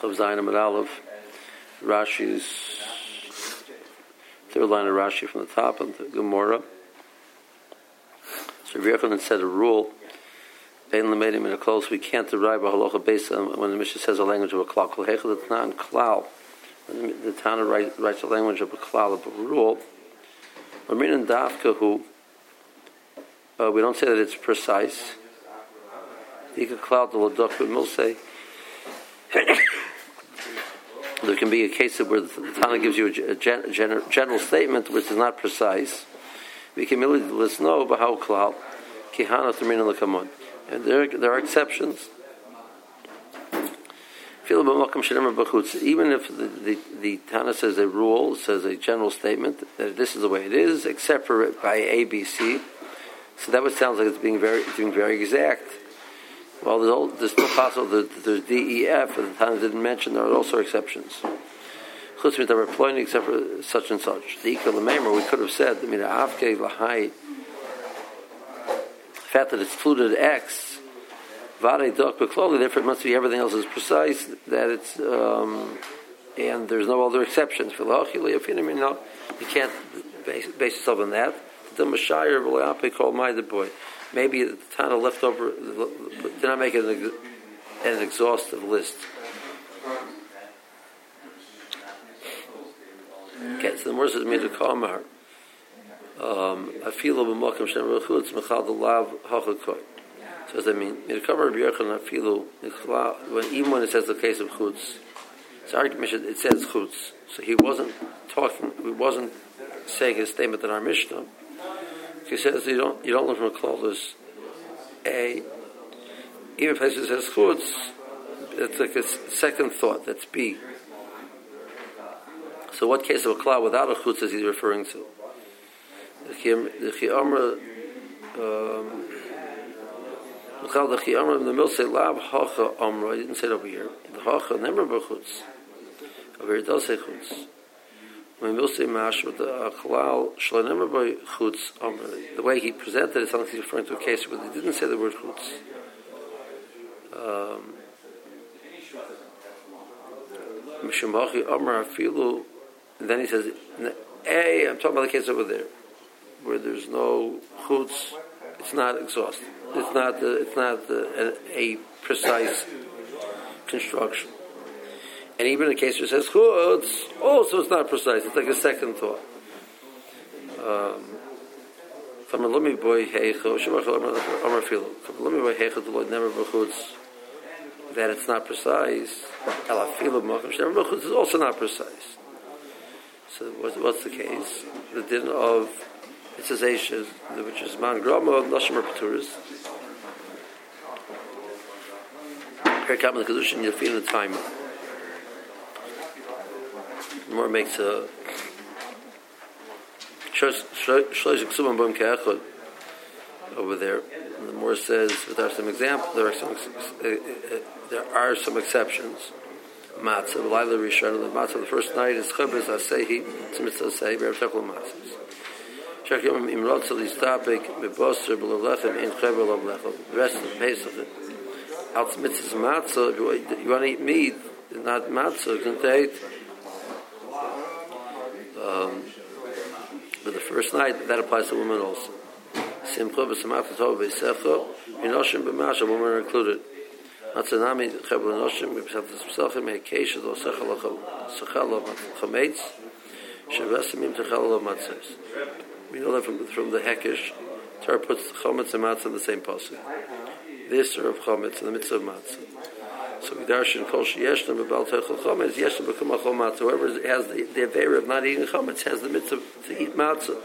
of Zayin Amud Aleph, Rashi's third line of Rashi from the top of the Gemara. So Rabbi Yochanan said a rule: "Ein l'meidim in a close we can't derive a halacha based on when the Mishnah says a language of a klal. Kol heichel d'tanan klal. When the Tana writes a language of a klal of a rule. L'minan dafka hu. We don't say that it's precise. There can be a case where the Tana gives you a general statement which is not precise. We can merely listen know about how klal kihana termina l'kamon, and there are exceptions. Even if the Tana says a rule, says a general statement that this is the way it is, except for by A, B, C, so that would sound like it's being very exact. Well, there's still possible that there's D, E, F, and the Tana didn't mention there are also exceptions. Except for such and such. The we could have said, the fact that it's fluted X, therefore it must be everything else is precise, that it's, and there's no other exceptions. You can't base yourself on that. The Mashayar called my the boy. Maybe the Tana left over, did not make it an exhaustive list. Okay, so the Morris says, Mida Kamar, Afilu b'mokim shem rechutz, mechal d'lav hachakoy. So does that mean, Mida Kamar Rabbi Yochanan Afilu, even when it says the case of chutz, it's argument, it says chutz. So he wasn't saying his statement in our Mishnah. He says you don't learn from a clause A. Even if it says chutz, it's like a second thought. That's B. So what case of a klal without a chutz is he referring to? The chiyamra, the chiyamra in the middle say lav hacha amra. I didn't say it over here. The hacha never b'chutz. Over here it does say chutz. When we'll say mash with the klal shlo never by chutz amra. The way he presented it sounds like he's referring to a case where he didn't say the word chutz. Mishamachi amra afilu. And then he says, "Hey, I'm talking about the case over there, where there's no chutz. It's not exhaustive. It's not a precise construction. And even in the case where it says chutz, also it's not precise. It's like a second thought. That it's not precise. Is also not precise. So what's the case? The din of it says Eishes, which is man grama of nashim repaturas. Perikam the kedushin yafin the time. The more makes a shlosh ksubam b'im ke'echad over there. And the more says there are some examples. There are some exceptions. Matzah, the Laila Rishon, the Matzah, the first night is Chabez Asehi, it's a mitzvah Asehi, Be'er Techel Matzahs. Shach Yom Imrotzah, this topic, Be'boster, Be'lechem, in Chevel of Lechem. The rest of the Pesach, out mitzvahs Matzah, if you want to eat meat, not Matzah, you can take. But the first night, that applies to women also. Simcha, B'samach, Tov, Be'secha, Inoshim, B'masha, women are included. Matsanami Chabel Noshim B'Psat Pesachim Hekesh Lo Sechalo Sechalo Chametz Shevasimim Techalo Matzos. We know that from the Hekesh. Torah puts Chametz and Matzah in the same pasuk. This are of Chametz in the midst of Matzah. So we darshan Kol Sheyeshna B'Bal Techol Chametz Yeshna B'Kum Achol Matzah. Whoever has the avera of not eating Chametz has the mitzvah to eat Matzah.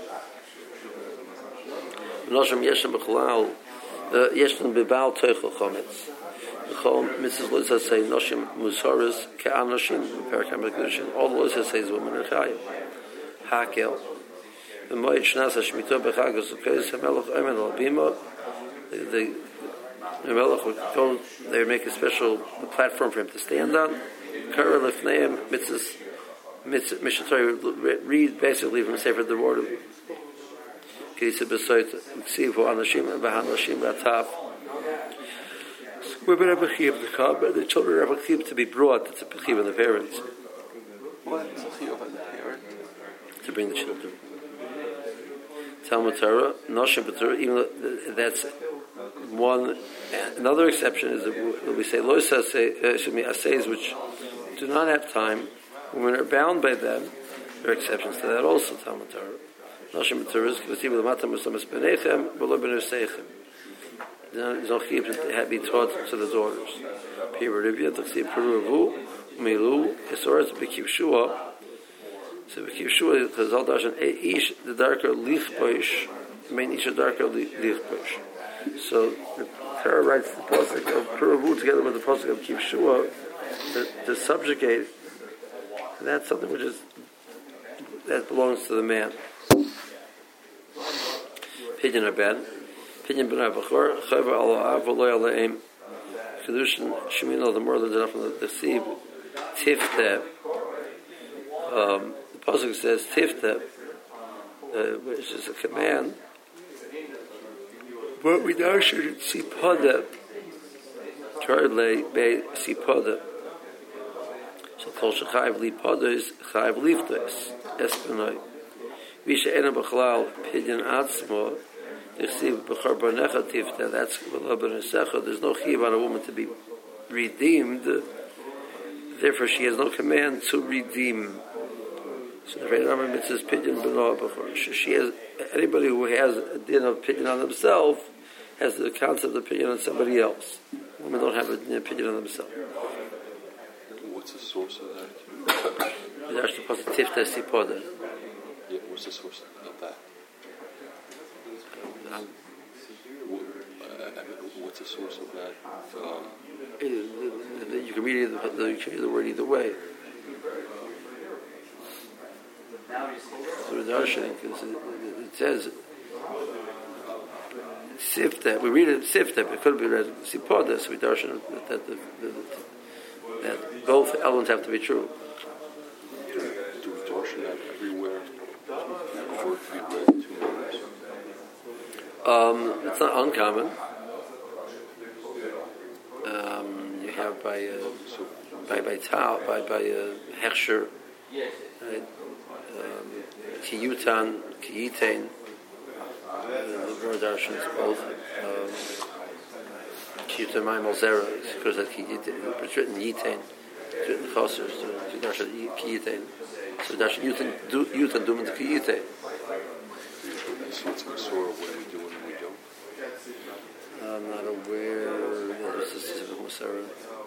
Noshim Yeshna B'Chalal Yeshna B'Bal Techol Chametz. Mrs. Lisa say Noshim Musaris Ka'anoshim Perikam Kedushin. All the Lisa says women are chayim. Hakel. The Moed Shnasa Shmito Bechagos Ukez Hamelach Omen Al Bima. The Melech would go. They would make a special platform for him to stand on. Kara Lefneim Mitzvahs Mishatori would read basically from Sefer the word of Kisa Besoit Ksivu Anoshim V'Hanoshim Rataf. women have a chiyuv to come, and the children have a chiyuv to be brought. It's a chiyuv of the parents. What is a chiyuv of the parent? To bring the children. Talmud Torah, Noshim B'Torah, even though that's one. Another exception is that we say lois assays which do not have time. When we're bound by them, there are exceptions to that also. Talmud Torah, Noshim B'Torah is k'vasiv l'matam usamas b'neichem v'lo b'neseichem. There's no chiyuv to be taught to the daughters. Pirivia t'chsiv peruvu umilu esoras b'kivshua. So b'kivshua because all darshan ish the darker lichpoish main ish the darker lichpoish. So the Torah writes the pasuk of peruvu together with the pasuk of kivshua to subjugate. And that's something that belongs to the man. Pidyon Abed. Pidyon Ben Abachor, Chayva Allah Avoloy Alaim, Kedushin Shemino, the more than enough from the Sib, Tifta. The Pasuk says Tifta, which is a command, but we now should see Pada, Charle Be Sipada. So Kol Shechayiv Li Pada is Chayiv Liftos, Espenoi. Visha Ena B'chalal Pidyon Atzmo, that's there's no chiyuv on a woman to be redeemed. Therefore, she has no command to redeem. So the Rambam says pidyon b'noah b'chor. She has anybody who has a din of pidyon on themselves has the concept of pidyon on somebody else. Women don't have a din of pidyon on themselves. What's the source of that? That's the positive testipoda. Yeah, what's the source of that? What's the source of that? You can read the word either way. So the darshan, it says sifta. We read it sifta, but it could be read sipoda. So we darshan that both elements have to be true. Do we darshan that everywhere? For it to be read two words? It's not uncommon. You have by Hechsher, right? Kiyutan, Kiyitain. The word darshan is both. Kiyutan Maimel Zera, because that Kiyitain. It's written Yitain. It's written Chosser. So darshan Kiyitain. So darshan Yutan Duman to Kiyitain. So it's Masora when we do and we don't? I'm not aware that this is Masara.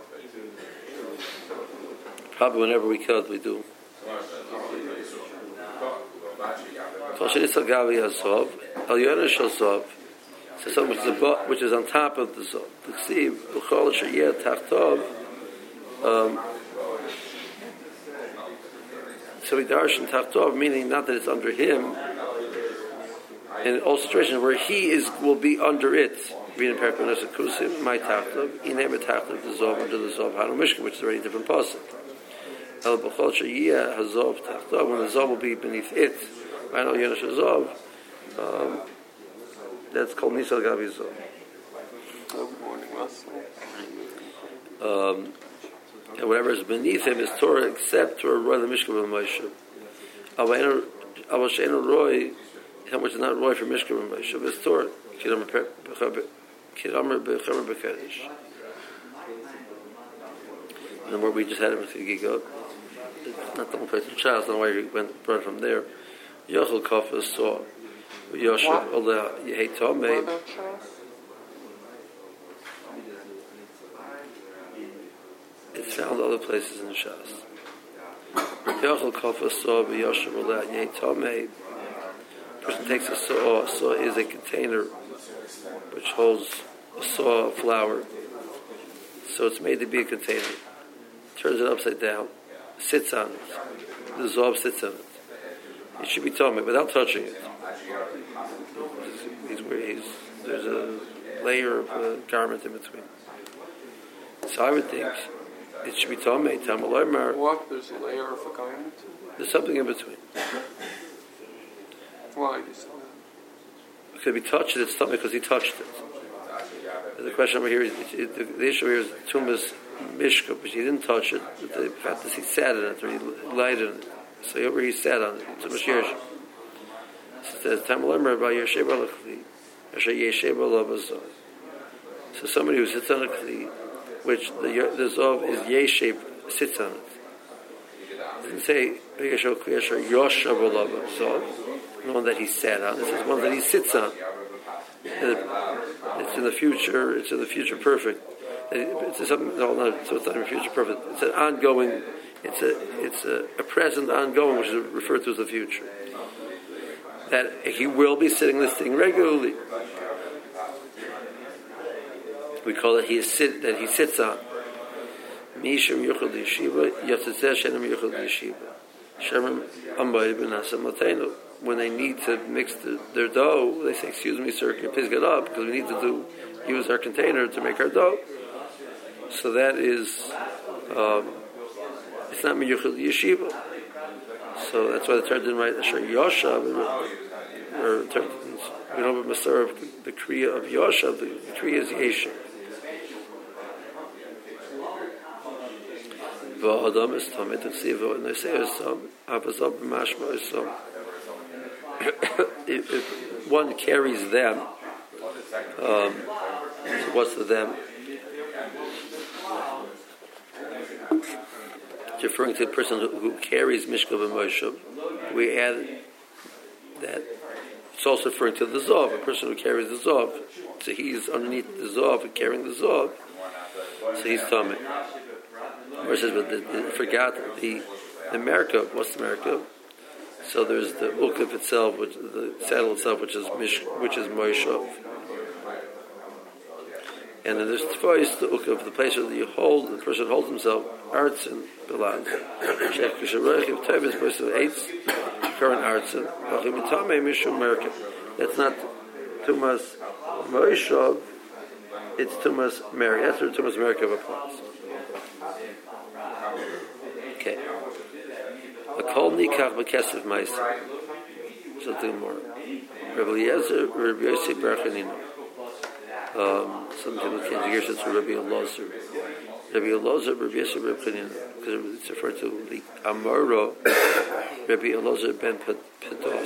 Probably whenever we could, we do. So something which is on top of the Zov. So we darshan tachtov, meaning not that it's under him. In all situations where he will be under it. Reading Parakonas Kusim, my Tachtov, Inem Tachtov, the Zov under the Zov Hanu Mishkan, which is a very different pasuk. El B'chol Sheyeh Hazov Tachtov, when the Zov will be beneath it, Vayno Yenush Hazov, that's called Nisal Gavi Zov. Good morning, And whatever is beneath him is Torah, except Torah Roy the Mishkan of Moshe. Avol Sheinu Roy, which is not Roy for Mishkan of Moshe, but it's Torah. Kiramar Bechamer Bekedesh. And the word we just had with Gigot, not the one place in Charles, I don't know why he brought from there. Yochel Kofa saw Yoshev Ola Yehetome. It's found other places in the Shas. Yochel Kofa saw Yoshev Ola Yehetome. Person takes a saw. A saw is a container which holds a saw flour. So it's made to be a container. Turns it upside down, sits on it. The Zob sits on it. It should be tummy without touching it. There's a layer of a garment in between. So I would think it should be tummy. What? There's a layer of a garment? There's something in between. Why do you say that? It could be touched, it's tummy because he touched it. The question over here is the issue here is Tumas Mishka, but he didn't touch it. But the fact that he sat in it or he lighted it, so over he sat on it. Tumas Yesh. So it says Tamalimra by Yesheba Lachli, Yeshe Yesheba Labazah. So somebody who sits on a kli, which the zov is Yesheb, sits on it. It doesn't say Yesheb Kli Yesher Yosheba Labazah, the one that he sat on. This is one that he sits on. It's in the future. It's in the future perfect. It's something. No, so it's not in the future perfect. It's an ongoing. It's a present ongoing, which is referred to as the future. That he will be sitting this thing regularly. We call it that he sits on. Mishum Yuchad Yeshiva Yatzatzeh Shenem Yuchad Yeshiva Shem Amay B'Nasa Matenu. When they need to mix their dough, they say, "Excuse me, sir, can you please get up because we need to use our container to make our dough." So that is, it's not miyuchad yeshiva. So that's why the Torah didn't write Asher Yosha, or we don't have a Masorah of the Kriya of Yosha. The Kriya is Yesha. V'adam is tamei tzivah, and they say esam avazab b'mashma esam. If one carries them, so what's the them? It's referring to the person who carries Mishka v'Moshe. We add that it's also referring to the Zov, a person who carries the Zov. So he's underneath the Zov and carrying the Zov. So he's Tamei. Or it says, but forgot the Merkab. What's the Merkab? So there's the ukif itself, which the saddle itself, which is Moishov, and then there's twice the ukif, the place where you hold, the person holds himself, artzen belad. Shek kisharech if tevis place of eights current artzen. Achimitame mishum merkab. That's not tumas Moishov. It's tumas Mary. That's where tumas merkab applies. Okay. A kol nikach b'kesef ma'aser. Something more. Rabbi Eliezer, Rabbi Yossi Barchanino. Some people can't hear since Rabbi Eliezer. Rabbi Eliezer, Rabbi Yossi Barchanino, because it's referred to the Amaro, Rabbi Eliezer ben Pedos.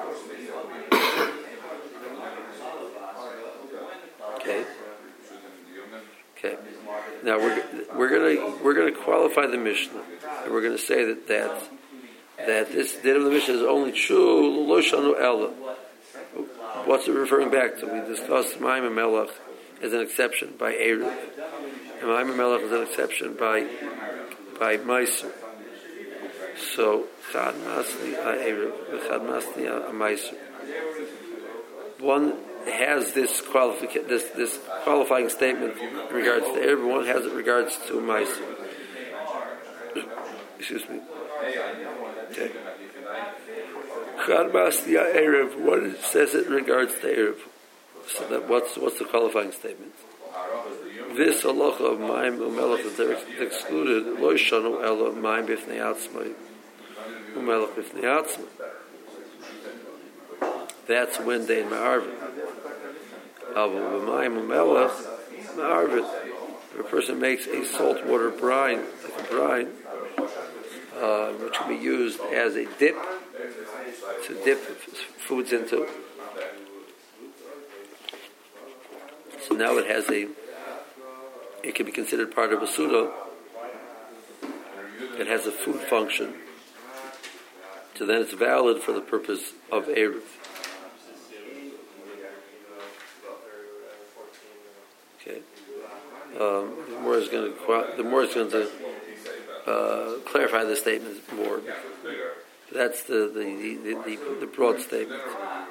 Okay. Now we're gonna qualify the Mishnah, and we're gonna say that this din of the Mishnah is only true lo shanu ella. What's it referring back to? We discussed Ma'im Melech as an exception by Erev, and Ma'im Melech is an exception by Meiser. So Chad Masni Erev, Chad Masni Meiser. One has this qualifying statement in regards to Erev. One has it in regards to Meiser. Excuse me. Okay. Erev. What says it in regards to Erev? So that what's the qualifying statement? This halacha of Ma'im Umelech that they're excluded. Lo shanu ela Ma'im b'fnei atzmai Umelech b'fnei atzmai. That's when they ma'arvin. Avo b'Ma'im Umelech ma'arvin. If a person makes a saltwater brine, like a brine, which can be used as a dip, to dip foods into. So now it can be considered part of a suda. It has a food function. So then it's valid for the purpose of Erev. Okay. The more is going to clarify the statement more. That's the broad statement.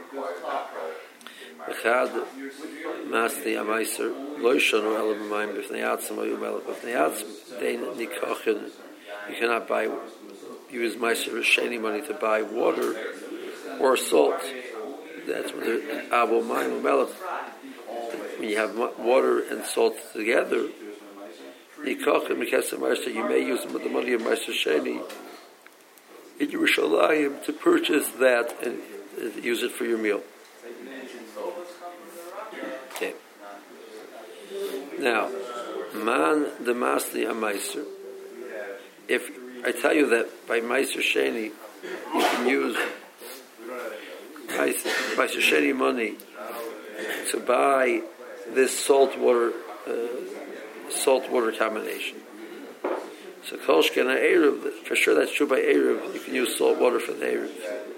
Echad masni amaiser lo shanu ela b'mayim b'fnei atzim o yumelech b'fnei atzim dein nikachin. You cannot use meiser sheni money to buy water or salt. That's when the avo mayim umelech. When you have water and salt together, nikachin mikesem meiser, you may use the money of meiser sheni in Yerushalayim to purchase that and use it for your meal. Okay. Now, man the masli a meiser. If I tell you that by meiser sheni you can use meiser sheni money to buy this saltwater combination. So kolshken and eruv, for sure that's true by eruv. You can use salt water for the eruv.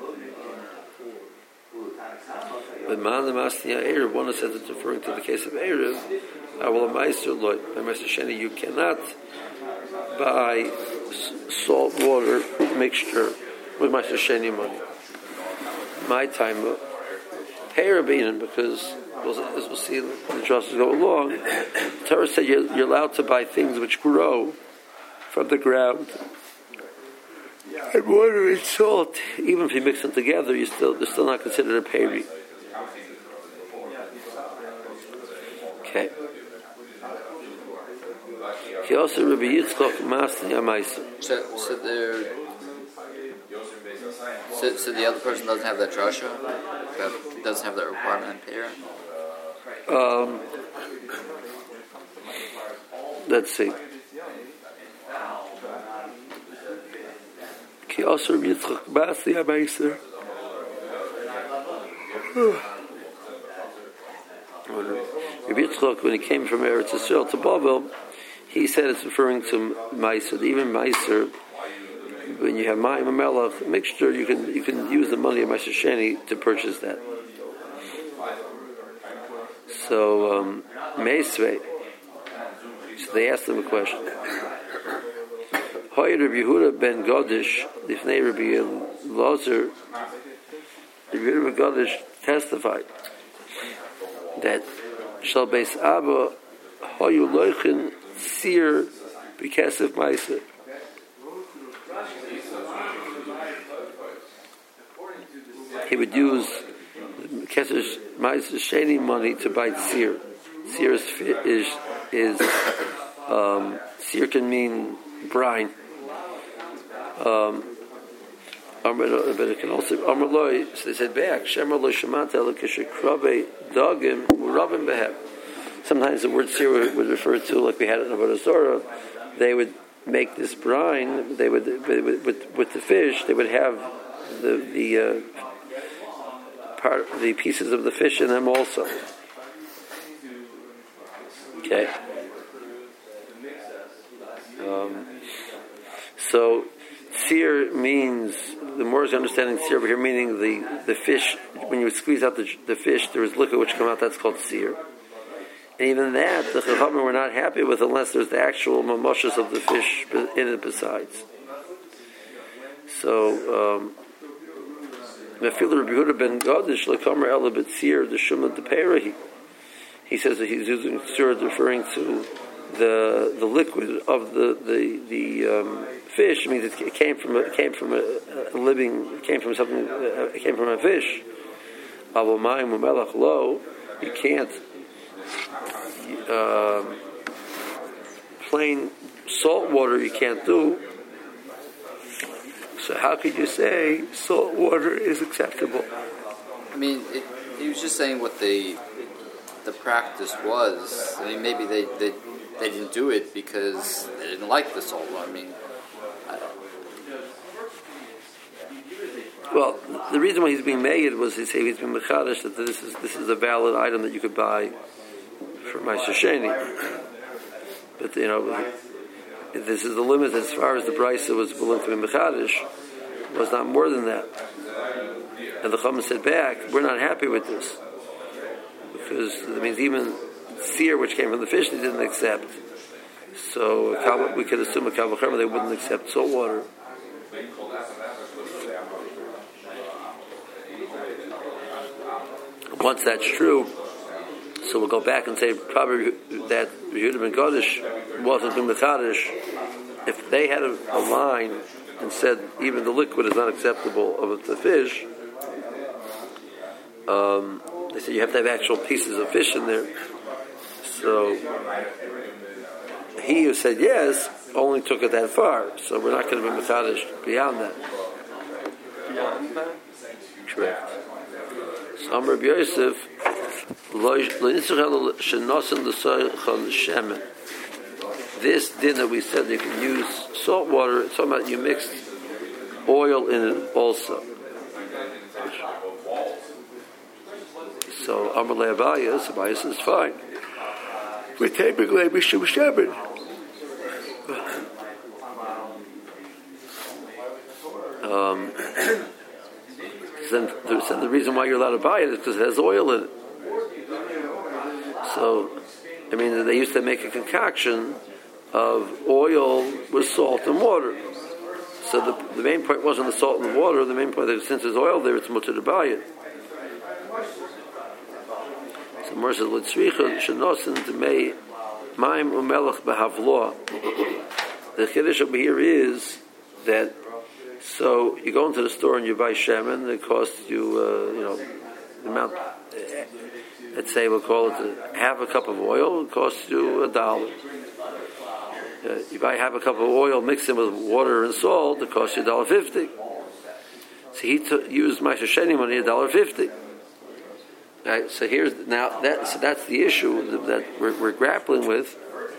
But man the masni a eruv, one says it's referring to the case of eruv. I will a meiser loy by meiser sheni you cannot buy salt water mixture with meiser sheni money. My time Parabinan, because as we'll see the Josses go along, the Torah said you're allowed to buy things which grow from the ground. And water and salt, even if you mix them together, they're still not considered a peri. Okay. He also Rabbi Yitzchok Masni Amaisa. So the other person doesn't have that drasha? Doesn't have that requirement in Peir? Let's see. He also Rabbi Yitzchok Masni Amaisa. Rabbi Yitzchok, when he came from Eretz Yisrael to Babel, he said it's referring to Meiser. Even Meiser, when you have Mayim and Melech mixture, you can use the money of Meiser Sheni to purchase that. So Meisvei. So they asked him a question. Hoy Rabbi Yehuda ben Godish, Lifnei Rabbi Elazar, Rabbi Yehuda ben Godish testified that Shal Beis Abba Hoyu Loichin Seer B'Kesef Meiser. He would use Kesef Meiser Sheni money to buy seer. Seer is seer can mean brine. But it can also Amrloi. So they said back Shemarloi Shemata Lekeshekrabe Dagim Urabim Behem. Sometimes the word seer would refer to, like we had it in Avodah Zorah, they would make this brine. They would with the fish. They would have the pieces of the fish in them also. Okay. So seer means, the more is understanding seer over here, meaning the fish. When you squeeze out the fish, there is liquid which comes out. That's called seer. And even that, the Chachamim were not happy with unless there's the actual mamoshes of the fish in it besides. So, Mefil Rabbi Yehuda ben Godish lekamer ela b'tzir the shumat the perahi. He says that he's using tzir referring to the liquid of the fish. It means it came from a fish. Avomayim u'melach lo. You can't. Plain salt water you can't do. So how could you say salt water is acceptable? I mean, he was just saying what the practice was. I mean, maybe they didn't do it because they didn't like the salt water. I mean, well, the reason why he's being made was he's being mechadish that this is a valid item that you could buy for Meiser Sheni. But this is the limit as far as the Brisa was willing to be mechadish, was not more than that. And the Chachamim said back, we're not happy with this, because it means even seer, which came from the fish, they didn't accept. So we could assume a Kal V'chomer they wouldn't accept salt water. Once that's true, so we'll go back and say probably that Yehuda ben Godish wasn't doing mechadish. If they had a line and said even the liquid is not acceptable of the fish, they said you have to have actual pieces of fish in there. So he who said yes only took it that far. So we're not going to be mechadish beyond that. Correct. So Amr Rabbi Yosef This din that we said you can use salt water, it's talking about you mixed oil in it also. So Amalei Abayas, Abayas is fine. We typically Mishum Shemin. Then the reason why you're allowed to buy it is because it has oil in it. So, I mean, they used to make a concoction of oil with salt and water. So the main point wasn't the salt and the water. The main point is since there's oil there, it's mutter to buy it. So Mor says, "L'tzricha shenosin demei maim umelach behavloa." The chiddush over here is that so you go into the store and you buy shemen. It costs you, the amount. Let's say we'll call it half a cup of oil. It costs you $1. You buy half a cup of oil, mix it with water and salt. It costs you $1.50. So he used Ma'aser Sheni money $1.50. Right, so that's the issue that we're grappling with.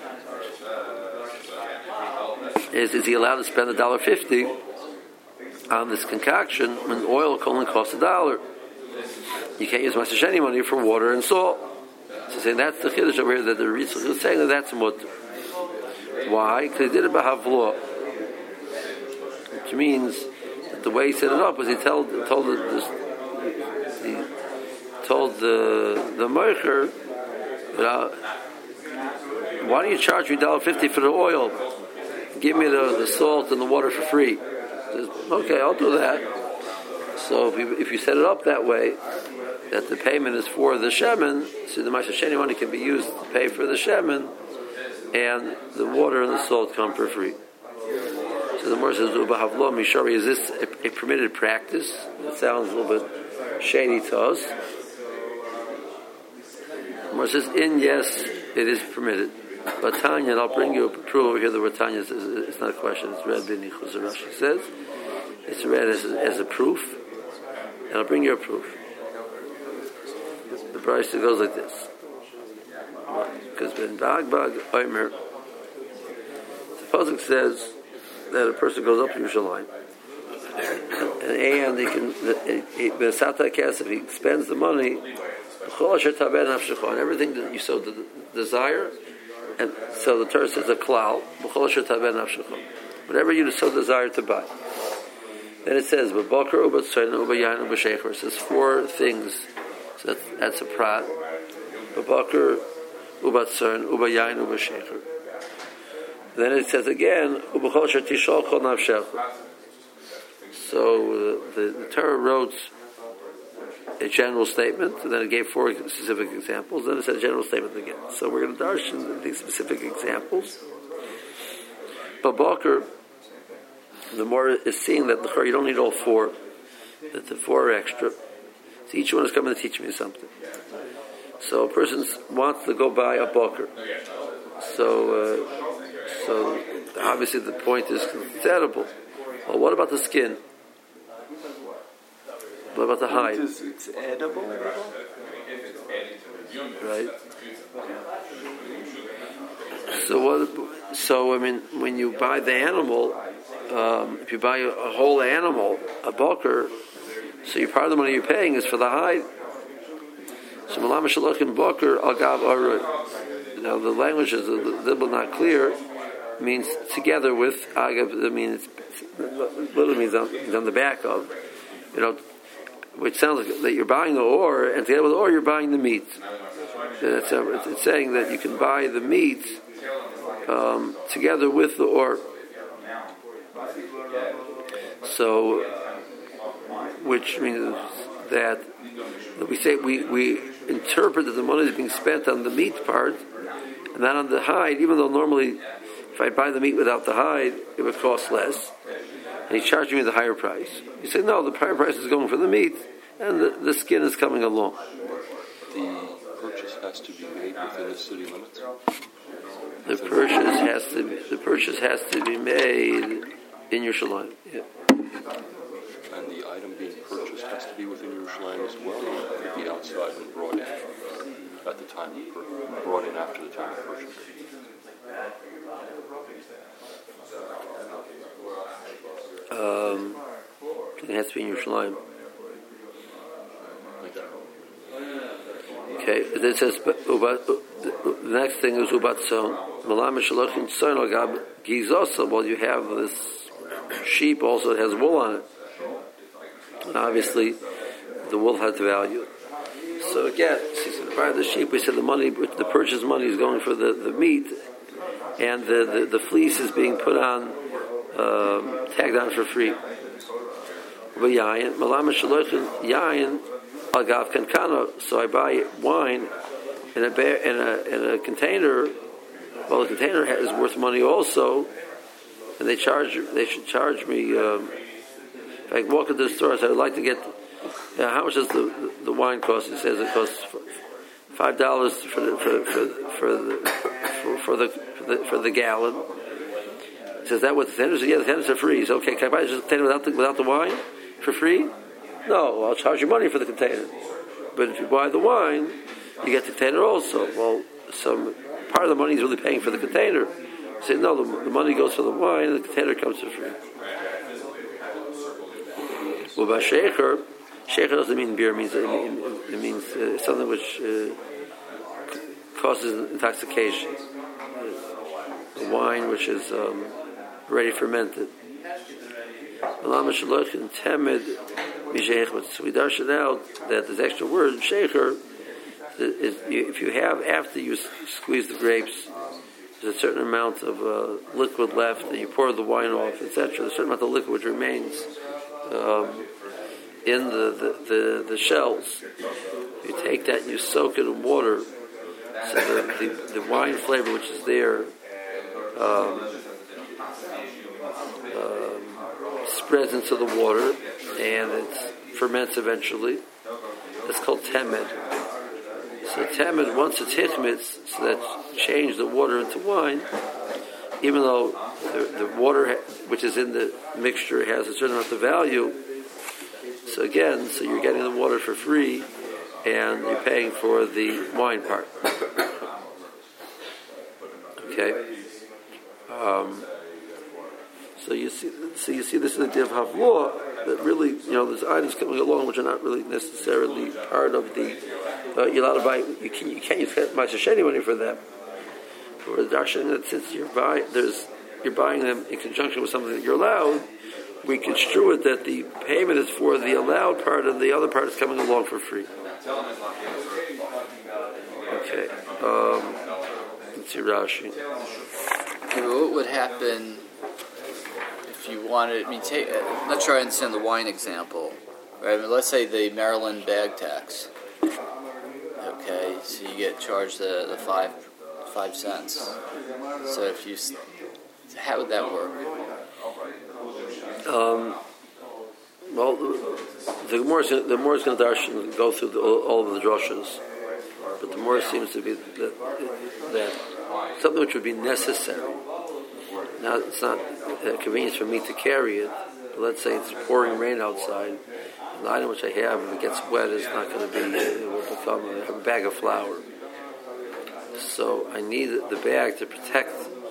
Is he allowed to spend $1.50 on this concoction when oil only costs $1? You can't use Ma'aser Sheni money for water and salt. So saying that's the chiddush over here that the Ritzel is saying that that's mutter. Why? Because he did it by havloa, which means that the way he set it up was he told the moicher, why do you charge me $1.50 for the oil? Give me the salt and the water for free. Says, okay, I'll do that. So if you set it up that way, that the payment is for the shemen, so the Ma'aser Sheni money can be used to pay for the shemen, and the water and the salt come for free. So the Mor says, "Ubahavlo mishari." Is this a permitted practice? It sounds a little bit shady to us. The Mor says, yes, it is permitted. But Tanya, and I'll bring you a proof over here. The word Tanya says it's not a question. It's read by Nichus. Rashi says it's read as a proof, and I'll bring you a proof. The price goes like this. Because when Bagbag Omer, the pasuk says that a person goes up to Yerushalayim, and he can, if he spends the money, on everything that you so desire, and so the Torah says a klal, whatever you so desire to buy. Then it says, it says 4 things. So that's a prat. B'bakar, ubatzern, ubayayin, ubashecher. Then it says again, ubachol shetishol kol nafshecha. So the Torah wrote a general statement, and then it gave 4 specific examples. Then it said a general statement again. So we're going to darshan these specific examples. B'bakar, the more is seeing that you don't need all 4, that the 4 are extra. So each one is coming to teach me something. So a person wants to go buy a bakar. So obviously the point is terrible. Well, what about the skin? What about the hide? It's edible. Right. So I mean, when you buy the animal, if you buy a whole animal, a bakar, so part of the money you're paying is for the hide. So Malam Shalachim Bakar Agav Arud. Now the language is a little not clear. Means together with Agav. I mean, it's literally means on the back of. Which sounds like that you're buying the ore, and together with the ore you're buying the meat. It's saying that you can buy the meat together with the ore. So, which means that we say we interpret that the money is being spent on the meat part and not on the hide, even though normally if I buy the meat without the hide, it would cost less. And he's charging me the higher price. You say, no, the higher price is going for the meat, and the skin is coming along. The purchase has to be made within the city limits? The purchase has to be made in Yerushalayim. Yeah. And the item being purchased has to be within Yerushalayim as well, or could it be outside and brought in? at the time brought in after the time of purchase. It has to be in Yerushalayim. Okay, it says the next thing is ubat son. Malam shalochin son agab gizosa. Well, you have this sheep also it has wool on it. And obviously, the wool has value. So again, part of the sheep, we said the money, the purchase money is going for the meat, and the fleece is being put on, tagged on for free. So I buy wine in a container. Well, the container is worth money also, and they should charge me. If I walk into the store, I say I'd like to get. How much does the wine cost? It says it costs $5 for the gallon. It says that with the tenders. Yeah, the tenders are free. So okay, can I buy just a container without the wine for free? No, I'll charge you money for the container. But if you buy the wine, you get the container also. Well, some part of the money is really paying for the container. I say no, the money goes for the wine, and the container comes for free. Well, by sheikher doesn't mean beer. It means something which causes intoxication. The wine which is already fermented. So we darshan out that this extra word sheikher is if you have after you squeeze the grapes, there's a certain amount of liquid left, and you pour the wine off, etc. There's a certain amount of liquid which remains in the shells. You take that and you soak it in water, so the wine flavor which is there spreads into the water and it ferments eventually. It's called temed. So temed, once it's hichmitz, so that changed the water into wine, even though the water which is in the mixture has a certain amount of value. So again, so you're getting the water for free, and you're paying for the wine part. Okay. So you see, this is the idea of havlah that really, there's items coming along which are not really necessarily part of the. You're allowed to buy. You can't use ma'aser money for them. Or the darshan that since you're buying them in conjunction with something that you're allowed, we construe it that the payment is for the allowed part and the other part is coming along for free. Okay. Let's see Rashi. What would happen if you wanted? I'm not sure I understand the wine example. Right? Let's say the Maryland bag tax. Okay, so you get charged the 5 cents. So how would that work? Well, the more is going to darshan go through all of the droshes, but the more seems to be that something which would be necessary. Now it's not a convenience for me to carry it. But let's say it's pouring rain outside. The item which I have, if it gets wet, is not going to be. It will become a bag of flour. So I need the bag to protect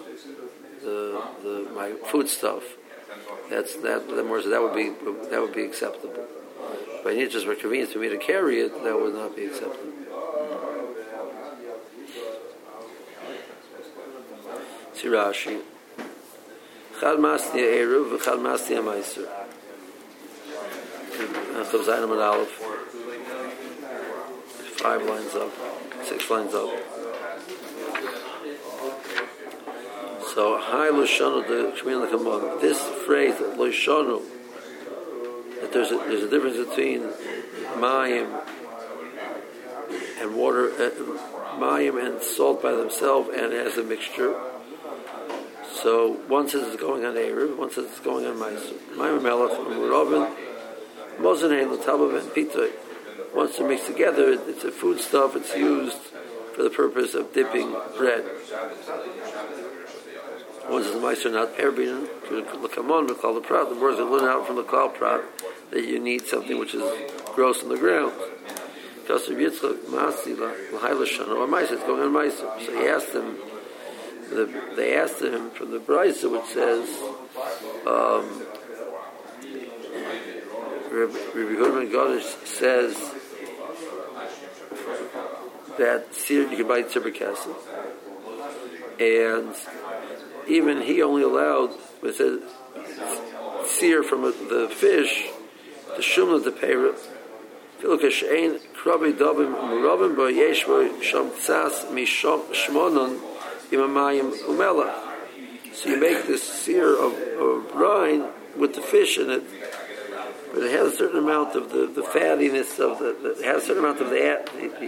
my food stuff. That would be acceptable. But I need just for convenience for me to carry it, that would not be acceptable. See Rashi. Chad masni eruv v'chad masni amaiser. After Zayin and Aleph, 5 lines up, 6 lines up. So, hi Loshanu, the Shemina Kamon. This phrase, Loshanu, that there's a difference between mayim and water, mayim and salt by themselves and as a mixture. So, one says it's going on Erev, one says it's going on Maiser. Mayim Melech and Muravin, Mozenein, L'Tabav, and Pitoy. Once they're mixed together, it's a food stuff, it's used for the purpose of dipping bread. One says the Meister not Erbin, L'Kamon, L'Klal Prat. The words are learned out from the Klal Prat that you need something which is gross on the ground. because of Yitzchak Masi L'Haila Shana or Ma'aser, it's going on Ma'aser. So he asked him. They asked him from the Brisa, which says, Rabbi Hudman Gadish says that seer you can buy tzibur kesef, and even he only allowed it says seer from the fish, the shumla the peirit. Filukashein krabi dabim muravim bo yesh bo sham tzas misham shmonon imamayim umela. So you make this seer of brine with the fish in it, but it has a certain amount of the fattiness of it has a certain amount of the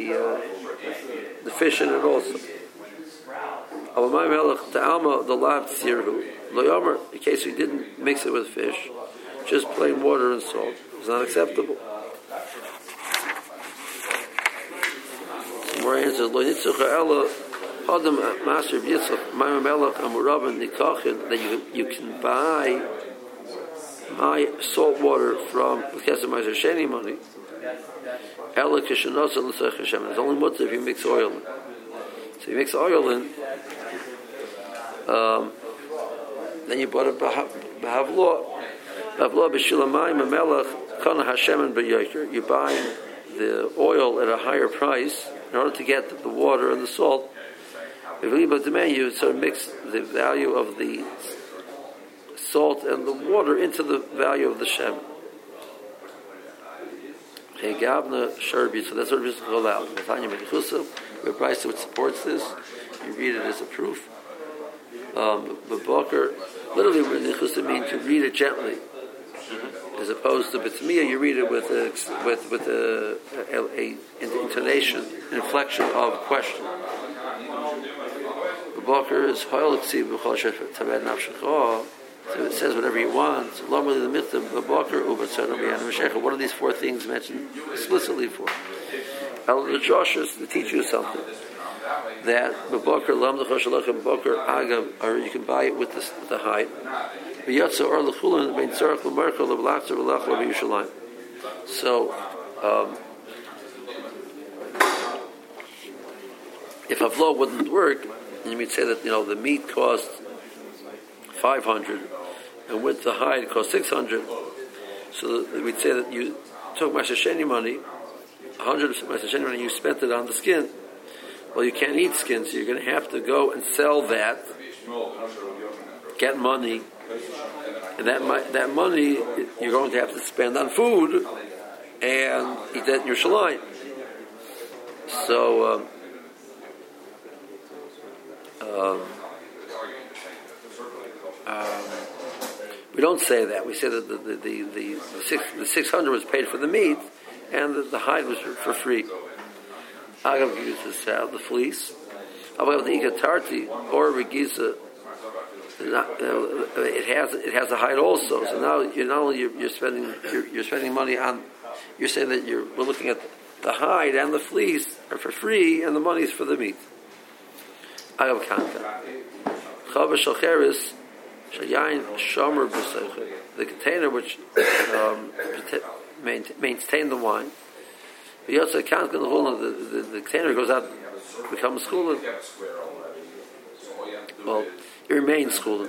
fish in it also. Alamay melech ta'alma the lav tzirhu loyomer, in case you didn't mix it with fish, just plain water and salt. It's not acceptable. Some more answers. Lo nitzucha ela hadam master of Yitzchak mayim melech amuravan nikachin, that you can buy salt water from Kesef Ma'aser Sheni money. Ela kishenasa l'sech Hashem. It's only mutter if you mix oil in. So you mix oil in, then you bought a b'havlo b'shilamayim amelach kana Hashem and b'yoker. You buy the oil at a higher price in order to get the water and the salt. But the man, you sort of mix the value of the salt and the water into the value of the shem. Hey, Gavna Sharbi, so that's what we're allowed. Nathaniel Medichusa, we have Brisa which supports this. You read it as a proof. But Boker, literally, what Medichusa means to read it gently, as opposed to B'tzmiya, you read it with a intonation, inflection of question. The Boker is Hoyaliksi b'chol shetabed nafshecha. So it says whatever you want. One of these four things mentioned explicitly for the Joshua to teach you something. That or you can buy it with the hide. So if a flow wouldn't work, you would say that the meat costs 500, and with the hide it costs 600. So we'd say that you took Ma'aser Sheni money, 100 Ma'aser Sheni money, you spent it on the skin. Well, you can't eat skin, so you're going to have to go and sell that, get money, and that money you're going to have to spend on food and eat that in your shalayim. So. We don't say that. We say that the 600 was paid for the meat, and the hide was for free. Agav uses the fleece. However, the ikatarti or regiza, it has a hide also. So now you're spending money on. You're saying that we're looking at the hide and the fleece are for free, and the money is for the meat. Agav kanta. Chava shalcheris. The container which maintains the wine. The container goes out, becomes schooling. Well, it remains schooling.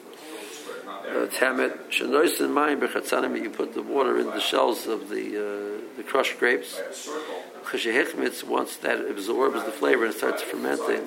You put the water in the shells of the crushed grapes. Once that absorbs the flavor and starts fermenting,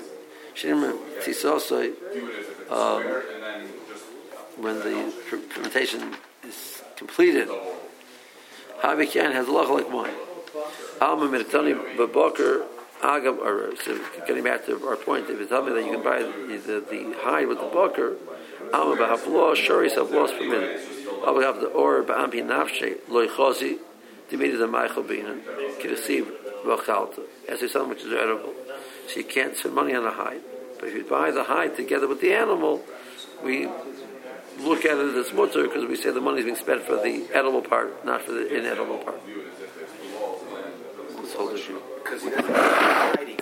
when the fermentation is completed, Havikian has a lot like wine. Alma Miritani Baboker Agam, or so getting back to our point, if you tell me that you can buy the hide with the boker, Alma Bahaflo, Shuris have lost per minute. I would have the or Ba'ampi Nafshe, Loichosi, Dimitri the Michael Binan, Kirisiv Vachalta, as is something which is edible. So you can't spend money on the hide. But if you buy the hide together with the animal, we look at it as mutter because we say the money is being spent for the edible part, not for the inedible part. This whole issue.